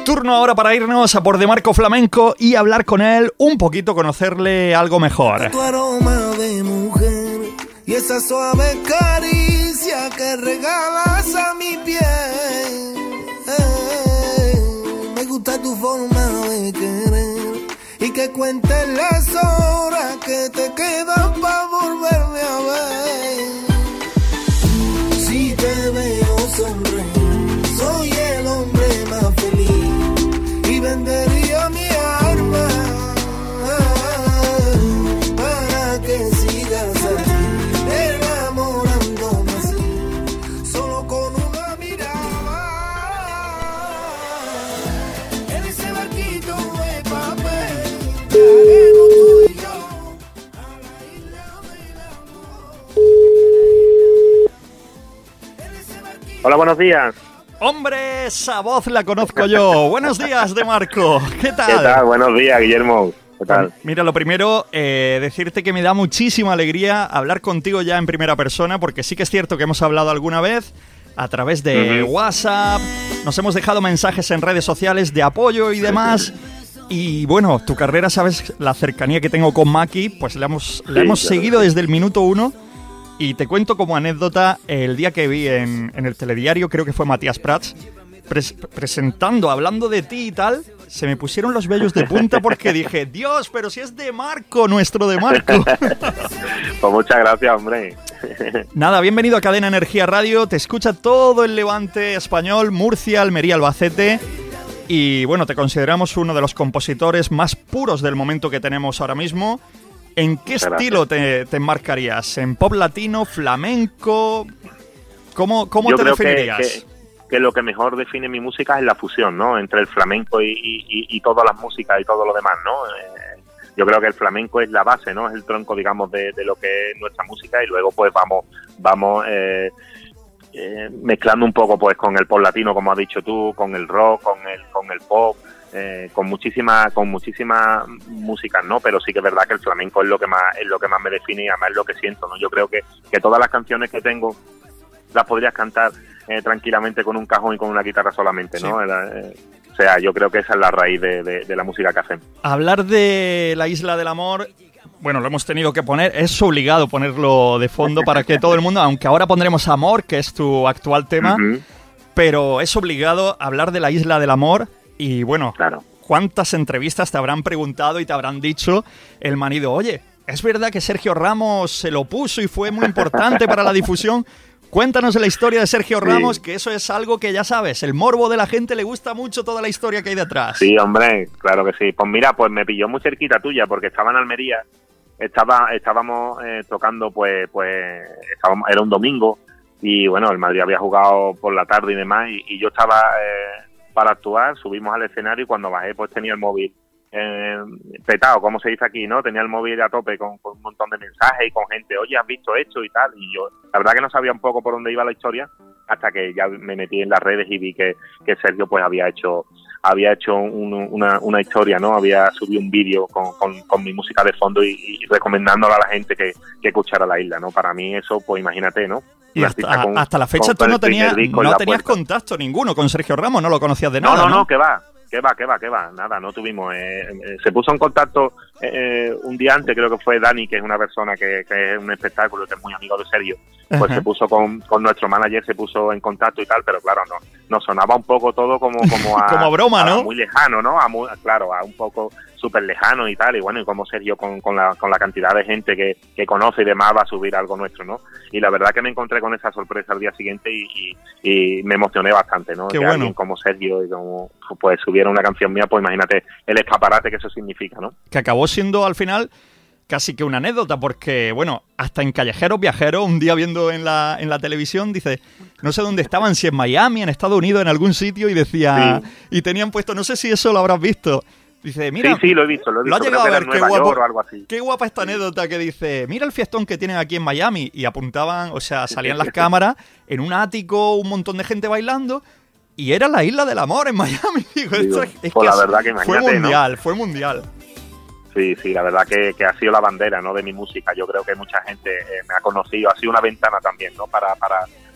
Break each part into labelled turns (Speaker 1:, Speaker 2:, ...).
Speaker 1: Turno ahora para irnos a por De Marco Flamenco y hablar con él un poquito, conocerle algo mejor.
Speaker 2: Tu aroma de mujer y esa suave caricia que regalas a mi piel. Me gusta tu forma de querer y que cuentes las horas que te quedan para volverme a ver. Si te veo sonreír, soy el hombre más feliz y vendería mi alma para que sigas así, enamorándome así, solo con una mirada. En ese barquito de papel, llegaremos tú y yo a la isla del amor.
Speaker 3: Hola, buenos días.
Speaker 1: ¡Hombre, esa voz la conozco yo! Buenos días, De Marco. ¿Qué tal?
Speaker 3: ¿Qué tal? Buenos días, Guillermo. ¿Qué tal?
Speaker 1: Mira, lo primero, decirte que me da muchísima alegría hablar contigo ya en primera persona, porque sí que es cierto que hemos hablado alguna vez a través de WhatsApp, nos hemos dejado mensajes en redes sociales de apoyo y demás. Y bueno, tu carrera, sabes, la cercanía que tengo con Maki, pues la hemos seguido desde el minuto 1. Y te cuento como anécdota, el día que vi en el telediario, creo que fue Matías Prats, presentando, hablando de ti y tal, se me pusieron los vellos de punta porque dije, Dios, pero si es De Marco, nuestro De Marco.
Speaker 3: Pues muchas gracias, hombre.
Speaker 1: Nada, bienvenido a Cadena Energía Radio, te escucha todo el Levante español, Murcia, Almería, Albacete. Y bueno, te consideramos uno de los compositores más puros del momento que tenemos ahora mismo. ¿En qué estilo te enmarcarías? ¿En pop latino, flamenco? ¿Cómo te definirías?
Speaker 3: Que lo que mejor define mi música es la fusión, ¿no? Entre el flamenco y todas las músicas y todo lo demás, ¿no? Yo creo que el flamenco es la base, ¿no? Es el tronco, digamos, de lo que es nuestra música, y luego pues vamos mezclando un poco pues con el pop latino, como has dicho tú, con el rock, con el pop. Con muchísimas músicas, ¿no? Pero sí que es verdad que el flamenco es lo que más me define, y además es lo que siento, ¿no? Yo creo que todas las canciones que tengo las podrías cantar tranquilamente con un cajón y con una guitarra solamente, ¿no? Sí. O sea, yo creo que esa es la raíz de la música que hacemos.
Speaker 1: Hablar de la Isla del Amor, bueno, lo hemos tenido que poner, es obligado ponerlo de fondo para que todo el mundo, aunque ahora pondremos Amor, que es tu actual tema, pero es obligado hablar de la Isla del Amor. Y bueno, claro, ¿cuántas entrevistas te habrán preguntado y te habrán dicho el marido? Oye, ¿es verdad que Sergio Ramos se lo puso y fue muy importante para la difusión? Cuéntanos la historia de Sergio Ramos, que eso es algo que ya sabes, el morbo de la gente le gusta mucho toda la historia que hay detrás.
Speaker 3: Sí, hombre, claro que sí. Pues mira, pues me pilló muy cerquita tuya, porque estaba en Almería, estábamos tocando, era un domingo, y bueno, el Madrid había jugado por la tarde y demás, y yo estaba... para actuar, subimos al escenario, y cuando bajé pues tenía el móvil petado, como se dice aquí, ¿no? Tenía el móvil a tope con un montón de mensajes y con gente, oye, ¿has visto esto? Y tal, y yo la verdad que no sabía un poco por dónde iba la historia, hasta que ya me metí en las redes y vi que Sergio pues había hecho una historia, ¿no? Había subido un vídeo con mi música de fondo y recomendándole a la gente que escuchara La Isla, ¿no? Para mí eso, pues imagínate, ¿no?
Speaker 1: Y hasta la fecha tú no tenías contacto ninguno con Sergio Ramos, no lo conocías de nada, ¿no?
Speaker 3: No, que va, nada, no tuvimos. Se puso en contacto un día antes, creo que fue Dani, que es una persona que es un espectáculo, que es muy amigo de Sergio, pues se puso con nuestro manager, se puso en contacto y tal, pero claro, nos sonaba un poco todo como a...
Speaker 1: como a broma, ¿no?
Speaker 3: Muy lejano, ¿no? A un poco súper lejano y tal, y bueno, y como Sergio con la cantidad de gente que conoce y demás va a subir algo nuestro, ¿no? Y la verdad que me encontré con esa sorpresa al día siguiente y me emocioné bastante, ¿no?
Speaker 1: Qué
Speaker 3: que
Speaker 1: bueno.
Speaker 3: Alguien como Sergio y como pues subiera una canción mía, pues imagínate el escaparate que eso significa, ¿no?
Speaker 1: Que acabó siendo al final casi que una anécdota, porque bueno, hasta en Callejeros Viajeros, un día viendo en la televisión, dice, no sé dónde estaban, si en Miami, en Estados Unidos, en algún sitio, y decía, y tenían puesto, no sé si eso lo habrás visto. Dice, mira,
Speaker 3: sí, lo he visto.
Speaker 1: Lo ha llegado a ver, qué guapo,
Speaker 3: o algo así.
Speaker 1: Qué guapa esta anécdota que dice, mira el fiestón que tienen aquí en Miami, y apuntaban, o sea, salían las cámaras en un ático, un montón de gente bailando, y era la Isla del Amor en Miami. Digo, esto es
Speaker 3: pues
Speaker 1: que
Speaker 3: la verdad que
Speaker 1: fue mundial.
Speaker 3: Sí, la verdad que ha sido la bandera, ¿no? De mi música. Yo creo que mucha gente me ha conocido, ha sido una ventana también, ¿no? Para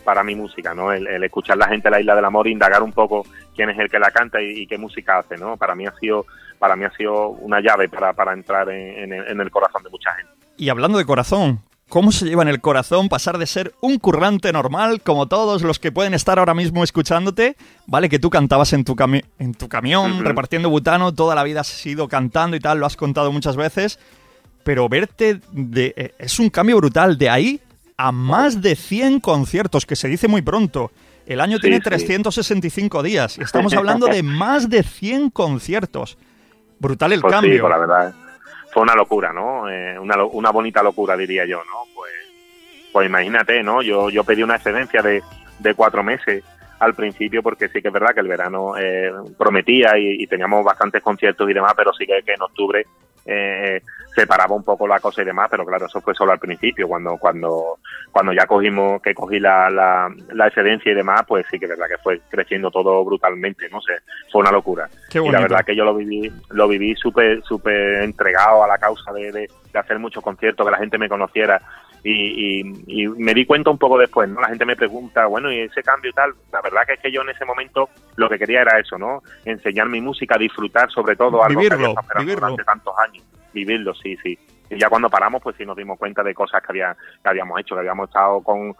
Speaker 3: para mi música, ¿no? El escuchar la gente de la Isla del Amor, indagar un poco quién es el que la canta y qué música hace, ¿no? Para mí ha sido una llave para entrar en el corazón de mucha gente.
Speaker 1: Y hablando de corazón, ¿cómo se lleva en el corazón pasar de ser un currante normal, como todos los que pueden estar ahora mismo escuchándote? Vale, que tú cantabas en tu camión, repartiendo butano, toda la vida has ido cantando y tal, lo has contado muchas veces, pero verte es un cambio brutal, de ahí a más de 100 conciertos, que se dice muy pronto. El año tiene 365 días, y estamos hablando de más de 100 conciertos. Brutal el cambio.
Speaker 3: Sí, pues la verdad, fue una locura, ¿no? Una bonita locura, diría yo, ¿no? Pues imagínate, ¿no? Yo pedí una excedencia de 4 meses al principio, porque sí que es verdad que el verano prometía y teníamos bastantes conciertos y demás, pero sí que en octubre se paraba un poco la cosa y demás, pero claro, eso fue solo al principio. Cuando ya cogí la excedencia y demás, pues sí que es verdad que fue creciendo todo brutalmente, no sé, fue una locura.
Speaker 1: Qué bonito.
Speaker 3: Y la verdad que yo lo viví súper entregado a la causa de hacer muchos conciertos, que la gente me conociera, y me di cuenta un poco después, ¿no? La gente me pregunta, bueno, y ese cambio y tal, la verdad que es que yo en ese momento lo que quería era eso, ¿no? Enseñar mi música, disfrutar sobre todo algo que había estado esperando durante tantos años. Vivirlo, sí. Y ya cuando paramos, pues sí nos dimos cuenta de cosas que habíamos hecho, que habíamos estado con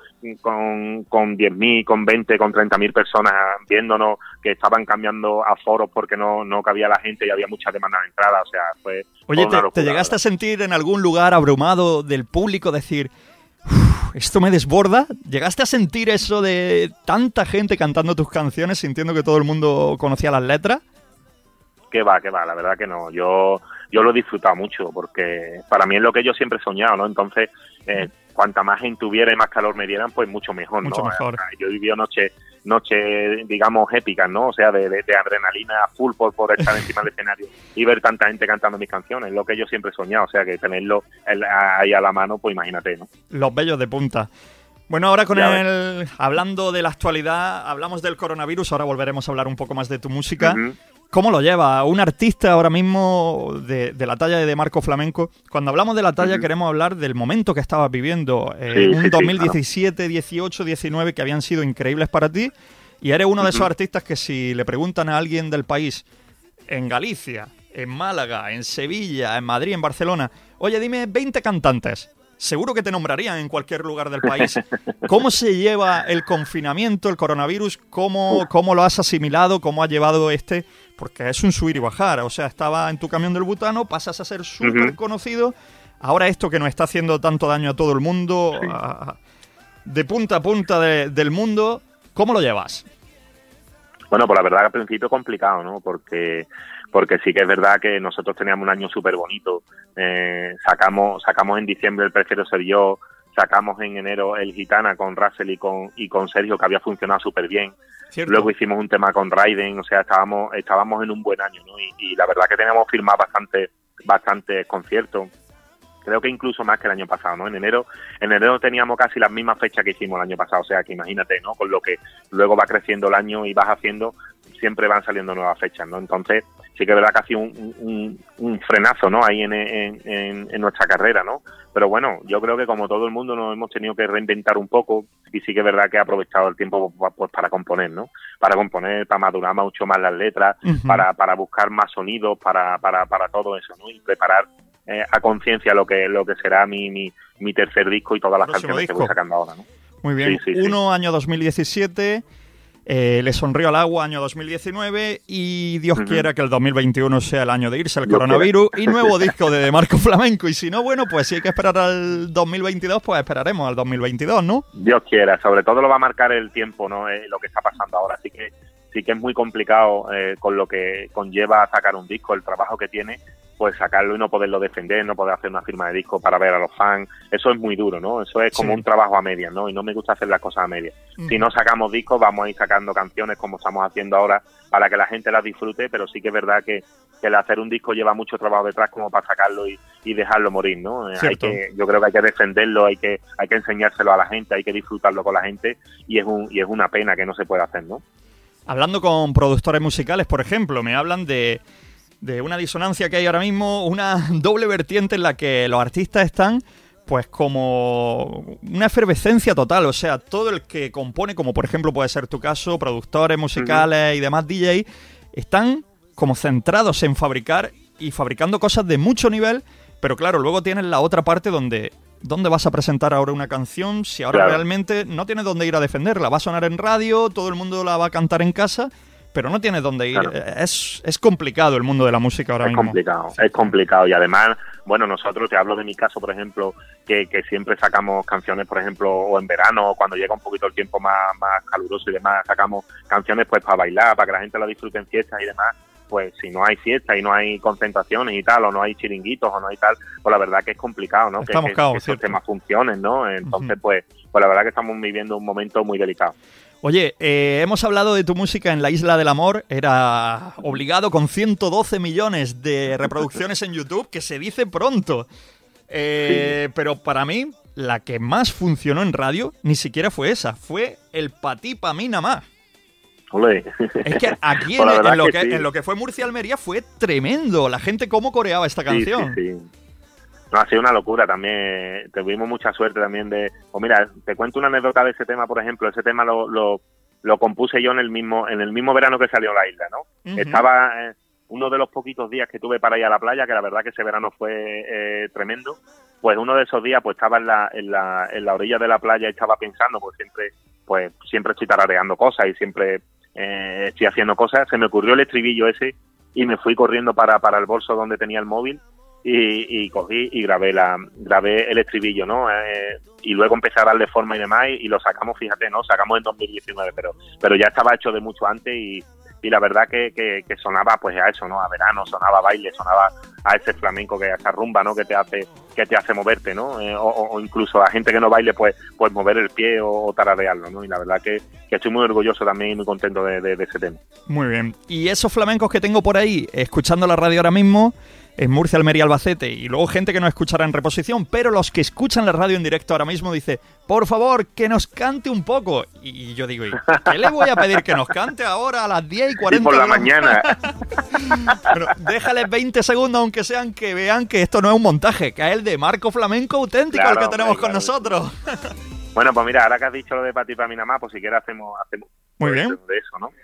Speaker 3: 10.000, con 20, con 30.000 personas viéndonos, que estaban cambiando aforos porque no cabía la gente y había mucha demanda de entrada, o sea, fue...
Speaker 1: Oye, ¿te llegaste a sentir en algún lugar abrumado del público decir, esto me desborda? ¿Llegaste a sentir eso de tanta gente cantando tus canciones, sintiendo que todo el mundo conocía las letras?
Speaker 3: Que va, la verdad que no. Yo lo he disfrutado mucho, porque para mí es lo que yo siempre he soñado, ¿no? Entonces, cuanta más gente hubiera y más calor me dieran, pues mucho mejor, ¿no?
Speaker 1: Mucho mejor.
Speaker 3: Yo he vivido noches, digamos, épicas, ¿no? O sea, de adrenalina full por estar encima del escenario y ver tanta gente cantando mis canciones, es lo que yo siempre he soñado, o sea, que tenerlo ahí a la mano, pues imagínate, ¿no?
Speaker 1: Los vellos de punta. Bueno, ahora hablando de la actualidad, hablamos del coronavirus, ahora volveremos a hablar un poco más de tu música. Uh-huh. ¿Cómo lo lleva un artista ahora mismo de la talla de Marco Flamenco? Cuando hablamos de la talla, queremos hablar del momento que estabas viviendo. Un 2017, claro. 18, 19 que habían sido increíbles para ti. Y eres uno de esos artistas que si le preguntan a alguien del país, en Galicia, en Málaga, en Sevilla, en Madrid, en Barcelona, oye, dime 20 cantantes. Seguro que te nombrarían en cualquier lugar del país. ¿Cómo se lleva el confinamiento, el coronavirus? ¿Cómo lo has asimilado? ¿Cómo has llevado Porque es un subir y bajar. O sea, estaba en tu camión del butano, pasas a ser súper conocido. Ahora esto que nos está haciendo tanto daño a todo el mundo, de punta a punta del mundo, ¿cómo lo llevas?
Speaker 3: Bueno, pues la verdad que al principio complicado, ¿no? Porque sí que es verdad que nosotros teníamos un año súper bonito. Sacamos en diciembre El Prefiero Ser Yo, sacamos en enero El Gitana con Russell y con Sergio, que había funcionado súper bien. Cierto. Luego hicimos un tema con Raiden, o sea, estábamos en un buen año, ¿no? Y la verdad que teníamos firmado bastante conciertos. Creo que incluso más que el año pasado, ¿no? En enero teníamos casi las mismas fechas que hicimos el año pasado, o sea, que imagínate, ¿no? Con lo que luego va creciendo el año y vas haciendo, siempre van saliendo nuevas fechas, ¿no? Entonces, sí que es verdad que ha sido un frenazo, ¿no? Ahí en nuestra carrera, ¿no? Pero bueno, yo creo que como todo el mundo nos hemos tenido que reinventar un poco, y sí que es verdad que he aprovechado el tiempo pues para componer, ¿no? Para madurar mucho más las letras, para buscar más sonidos, para todo eso, ¿no? Y preparar a conciencia lo que será mi tercer disco y todas las canciones que voy sacando ahora, ¿no?
Speaker 1: Muy bien. Sí. Año 2017, Le Sonrío al Agua, año 2019, y Dios quiera que el 2021 sea el año de irse al coronavirus y nuevo disco de Marco Flamenco. Y si no, bueno, pues si hay que esperar al 2022, pues esperaremos al 2022, ¿no?
Speaker 3: Dios quiera, sobre todo lo va a marcar el tiempo, ¿no? Lo que está pasando ahora, así que sí que es muy complicado con lo que conlleva sacar un disco, el trabajo que tiene, pues sacarlo y no poderlo defender, no poder hacer una firma de disco para ver a los fans, eso es muy duro, ¿no? Eso es como un trabajo a medias, ¿no? Y no me gusta hacer las cosas a medias. Si no sacamos discos, vamos a ir sacando canciones como estamos haciendo ahora para que la gente las disfrute, pero sí que es verdad que el hacer un disco lleva mucho trabajo detrás como para sacarlo y dejarlo morir, ¿no? Yo creo que hay que defenderlo, hay que enseñárselo a la gente, hay que disfrutarlo con la gente y es una pena que no se pueda hacer, ¿no?
Speaker 1: Hablando con productores musicales, por ejemplo, me hablan de una disonancia que hay ahora mismo, una doble vertiente en la que los artistas están pues como una efervescencia total. O sea, todo el que compone, como por ejemplo puede ser tu caso, productores musicales y demás DJ, están como centrados en fabricar y fabricando cosas de mucho nivel, pero claro, luego tienes la otra parte donde... ¿Dónde vas a presentar ahora una canción si ahora realmente no tienes dónde ir a defenderla? Va a sonar en radio, todo el mundo la va a cantar en casa, pero no tienes dónde ir. Es complicado el mundo de la música ahora mismo.
Speaker 3: Es complicado. Y además, bueno, nosotros, te hablo de mi caso, por ejemplo, que siempre sacamos canciones, por ejemplo, o en verano, o cuando llega un poquito el tiempo más caluroso y demás, sacamos canciones pues para bailar, para que la gente la disfrute en fiestas y demás. Pues si no hay fiesta y no hay concentraciones y tal, o no hay chiringuitos o no hay tal, pues la verdad que es complicado, ¿no? Que esos temas funcionen, ¿no? Entonces, pues la verdad que estamos viviendo un momento muy delicado.
Speaker 1: Oye, hemos hablado de tu música en La Isla del Amor, era obligado con 112 millones de reproducciones en YouTube, que se dice pronto. Sí. Pero para mí, la que más funcionó en radio ni siquiera fue esa, fue el Pa' ti, pa' mí, nada más.
Speaker 3: Olé.
Speaker 1: Es que aquí en lo que fue Murcia-Almería fue tremendo. La gente cómo coreaba esta canción.
Speaker 3: Sí. No, ha sido una locura también. Tuvimos mucha suerte también de... Pues mira, te cuento una anécdota de ese tema, por ejemplo. Ese tema lo compuse yo en el mismo verano que salió La Isla, ¿no? Estaba uno de los poquitos días que tuve para ir a la playa, que la verdad que ese verano fue tremendo. Pues uno de esos días pues estaba en la orilla de la playa y estaba pensando, pues siempre estoy tarareando cosas y siempre... estoy haciendo cosas, se me ocurrió el estribillo ese y me fui corriendo para el bolso donde tenía el móvil y cogí y grabé el estribillo, ¿no? Y luego empecé a darle forma y demás y lo sacamos, fíjate, ¿no? Sacamos en 2019, pero ya estaba hecho de mucho antes y la verdad que sonaba pues a eso, ¿no? A verano, sonaba a baile, sonaba a ese flamenco, a esa rumba, ¿no? Que te hace moverte, ¿no? O incluso a gente que no baile, pues mover el pie o tararearlo, ¿no? Y la verdad que estoy muy orgulloso también y muy contento de ese tema.
Speaker 1: Muy bien. Y esos flamencos que tengo por ahí, escuchando la radio ahora mismo, en Murcia, Almería, Albacete, y luego gente que no escuchará en reposición, pero los que escuchan la radio en directo ahora mismo dice, por favor, que nos cante un poco. Y yo digo, ¿qué le voy a pedir? ¿Que nos cante ahora a las 10:40?
Speaker 3: Y por la mañana.
Speaker 1: Bueno, déjales 20 segundos, aunque sean, que vean que esto no es un montaje, que es el de Marco Flamenco auténtico, claro, el que tenemos con nosotros.
Speaker 3: Bueno, pues mira, ahora que has dicho lo de Pa' ti, pa' mí, nada más, pues si quieres hacemos
Speaker 1: muy bien
Speaker 3: de eso, ¿no?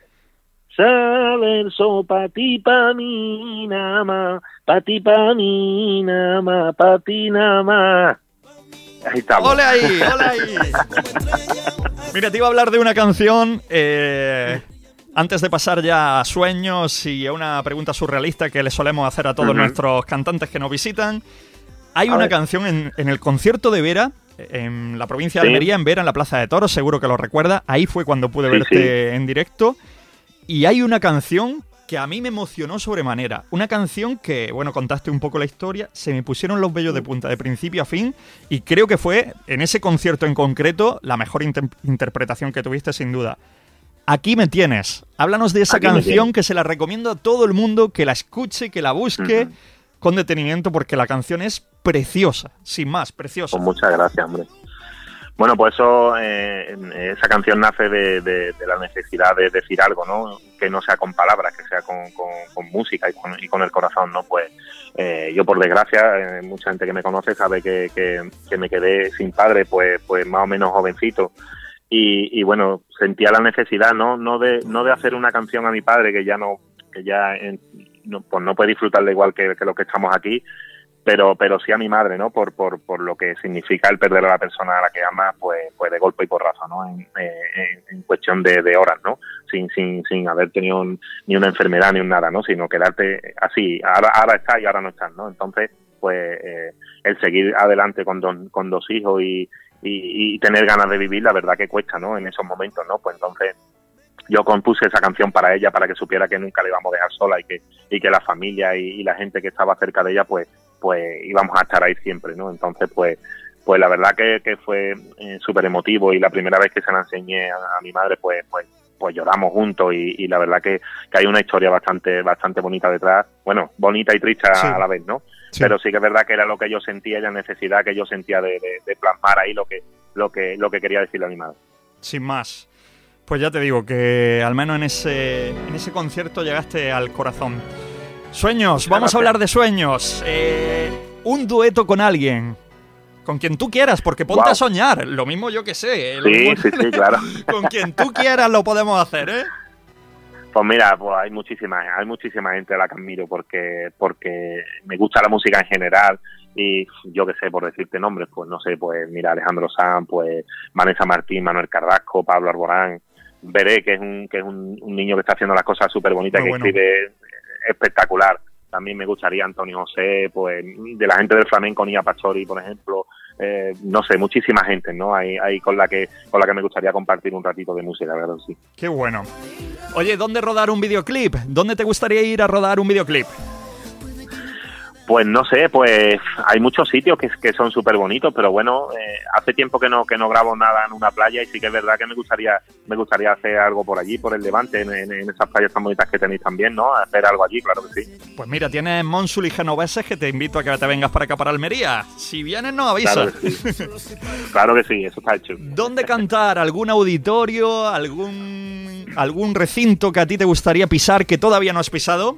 Speaker 3: Saber pa' ti, pa' mí, nada más, pa' ti, pa' mí, nada más, pa' ti, nada más. Ahí estamos.
Speaker 1: ¡Ole ahí, ole ahí! Mira, te iba a hablar de una canción, antes de pasar ya a sueños y a una pregunta surrealista que le solemos hacer a todos nuestros cantantes que nos visitan. Hay una canción en el concierto de Vera, en la provincia de Almería, en Vera, en la Plaza de Toros, seguro que lo recuerda. Ahí fue cuando pude verte en directo. Y hay una canción que a mí me emocionó sobremanera. Una canción que, bueno, contaste un poco la historia, se me pusieron los vellos de punta de principio a fin y creo que fue, en ese concierto en concreto, la mejor interpretación que tuviste sin duda. Aquí me tienes. Háblanos de esa canción que se la recomiendo a todo el mundo, que la escuche, que la busque con detenimiento porque la canción es preciosa, sin más, preciosa.
Speaker 3: Pues muchas gracias, hombre. Bueno, pues esa canción nace de la necesidad de decir algo, ¿no? Que no sea con palabras, que sea con música y con el corazón, ¿no? Pues yo, por desgracia, mucha gente que me conoce sabe que me quedé sin padre, pues más o menos jovencito. Y bueno, sentía la necesidad, no de hacer una canción a mi padre, que ya no puede disfrutarla igual que los que estamos aquí, pero sí a mi madre, ¿no? Por lo que significa el perder a la persona a la que amas, pues de golpe y porrazo, ¿no? En cuestión de horas, ¿no? Sin haber tenido ni una enfermedad ni un nada, ¿no? Sino quedarte así, ahora estás y ahora no estás, ¿no? Entonces, pues el seguir adelante con dos hijos y tener ganas de vivir, la verdad que cuesta, ¿no? En esos momentos, ¿no? Pues entonces yo compuse esa canción para ella, para que supiera que nunca le íbamos a dejar sola y que la familia y la gente que estaba cerca de ella, pues íbamos a estar ahí siempre, ¿no? Entonces, pues la verdad que fue súper emotivo y la primera vez que se la enseñé a mi madre, pues lloramos juntos y la verdad que hay una historia bastante bonita detrás, bueno, bonita y triste a la vez, ¿no? Sí. Pero sí que es verdad que era lo que yo sentía, la necesidad que yo sentía de plasmar ahí lo que quería decirle a mi madre.
Speaker 1: Sin más. Pues ya te digo que al menos en ese concierto llegaste al corazón. Sueños, vamos a hablar de sueños. Un dueto con alguien Con quien tú quieras, porque ponte a soñar. Lo mismo yo que sé.
Speaker 3: Sí, claro.
Speaker 1: Con quien tú quieras lo podemos hacer, ¿eh?
Speaker 3: Pues mira, pues hay muchísima gente a la que admiro porque me gusta la música en general y yo que sé, por decirte nombres, pues no sé, pues mira, Alejandro Sanz, pues Vanessa Martín, Manuel Carrasco, Pablo Alborán, Veré, que es un niño que está haciendo las cosas súper bonitas, que escribe espectacular. También me gustaría Antonio José, pues de la gente del flamenco, Nia Pastori, por ejemplo, no sé, muchísima gente, ¿no? Hay con la que me gustaría compartir un ratito de música, la verdad, sí.
Speaker 1: Qué bueno. Oye, ¿dónde rodar un videoclip? ¿Dónde te gustaría ir a rodar un videoclip?
Speaker 3: Pues no sé, pues hay muchos sitios que son súper bonitos, pero bueno, hace tiempo que no grabo nada en una playa y sí que es verdad que me gustaría hacer algo por allí, por el Levante, en esas playas tan bonitas que tenéis también, ¿no? Hacer algo allí, claro que sí.
Speaker 1: Pues mira, tienes Monsul y Genoveses que te invito a que te vengas para acá, para Almería. Si vienes, nos avisas.
Speaker 3: Claro que sí, eso está hecho.
Speaker 1: ¿Dónde cantar? ¿Algún auditorio? ¿Algún recinto que a ti te gustaría pisar que todavía no has pisado?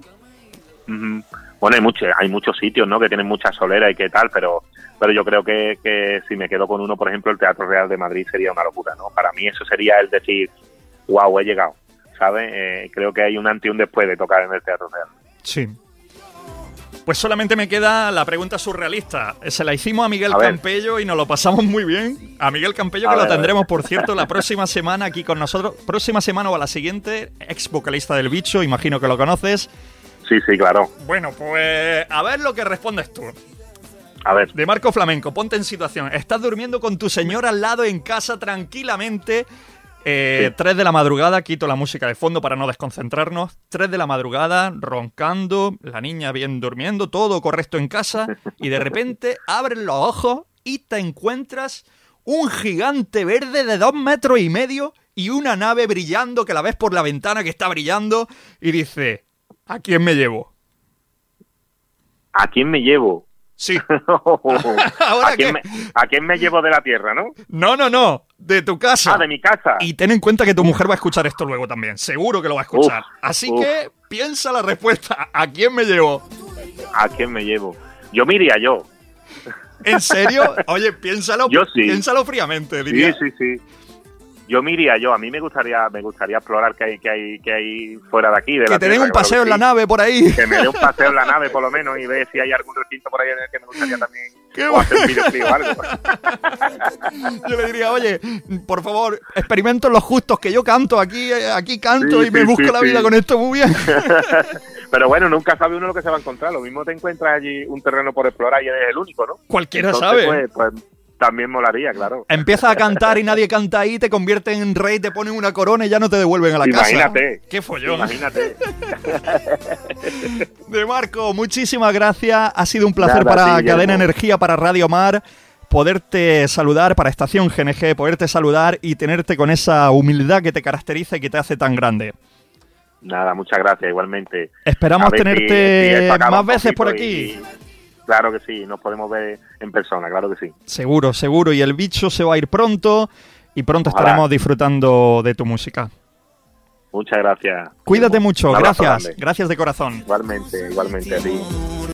Speaker 3: Bueno, hay muchos sitios, ¿no? Que tienen mucha solera y qué tal, pero yo creo que si me quedo con uno, por ejemplo, el Teatro Real de Madrid sería una locura, ¿no? Para mí eso sería el decir, wow, he llegado, ¿sabes? Creo que hay un antes y un después de tocar en el Teatro Real.
Speaker 1: Sí. Pues solamente me queda la pregunta surrealista. Se la hicimos a Miguel Campello y nos lo pasamos muy bien. A Miguel Campello, que lo tendremos, por cierto, la próxima semana aquí con nosotros. Próxima semana o a la siguiente, ex vocalista del Bicho, imagino que lo conoces.
Speaker 3: Sí, claro.
Speaker 1: Bueno, pues a ver lo que respondes tú.
Speaker 3: A ver.
Speaker 1: De Marco Flamenco, ponte en situación. Estás durmiendo con tu señora al lado en casa tranquilamente. 3 de la madrugada, quito la música de fondo para no desconcentrarnos. 3 de la madrugada, roncando, la niña bien durmiendo, todo correcto en casa. Y de repente abres los ojos y te encuentras un gigante verde de 2,5 metros y una nave brillando que la ves por la ventana que está brillando y dice... ¿A quién me llevo?
Speaker 3: ¿A quién me llevo?
Speaker 1: Sí.
Speaker 3: ¿A quién me llevo de la tierra, no?
Speaker 1: No, de tu casa.
Speaker 3: Ah, de mi casa.
Speaker 1: Y ten en cuenta que tu mujer va a escuchar esto luego también. Seguro que lo va a escuchar. Así que piensa la respuesta. ¿A quién me llevo?
Speaker 3: ¿A quién me llevo? Yo me iría yo.
Speaker 1: ¿En serio? Oye, piénsalo.
Speaker 3: Yo sí.
Speaker 1: Piénsalo fríamente, diría.
Speaker 3: Sí. Yo me iría yo. A mí me gustaría explorar qué hay fuera de aquí. De
Speaker 1: que te den un paseo en la nave por ahí.
Speaker 3: Que me dé un paseo en la nave por lo menos y ver si hay algún recinto por ahí en el que me gustaría también hacer un videoclip o algo.
Speaker 1: Yo le diría, oye, por favor, experimento los justos que yo canto aquí canto y me busco la vida con esto muy bien.
Speaker 3: Pero bueno, nunca sabe uno lo que se va a encontrar. Lo mismo te encuentras allí un terreno por explorar y eres el único, ¿no?
Speaker 1: Cualquiera sabe.
Speaker 3: Pues también molaría, claro.
Speaker 1: Empiezas a cantar y nadie canta ahí, te convierten en rey, te ponen una corona y ya no te devuelven a la casa.
Speaker 3: Imagínate.
Speaker 1: ¡Qué follón!
Speaker 3: Imagínate.
Speaker 1: De Marco, muchísimas gracias. Ha sido un placer para Cadena Energía, para Radio Mar, poderte saludar, para Estación GNG, poderte saludar y tenerte con esa humildad que te caracteriza y que te hace tan grande.
Speaker 3: Nada, muchas gracias, igualmente.
Speaker 1: Esperamos tenerte más veces por aquí.
Speaker 3: Claro que sí, nos podemos ver en persona, claro que sí.
Speaker 1: Seguro. Y el Bicho se va a ir pronto y pronto estaremos disfrutando de tu música.
Speaker 3: Muchas gracias.
Speaker 1: Cuídate mucho, gracias. Gracias de corazón.
Speaker 3: Igualmente a ti.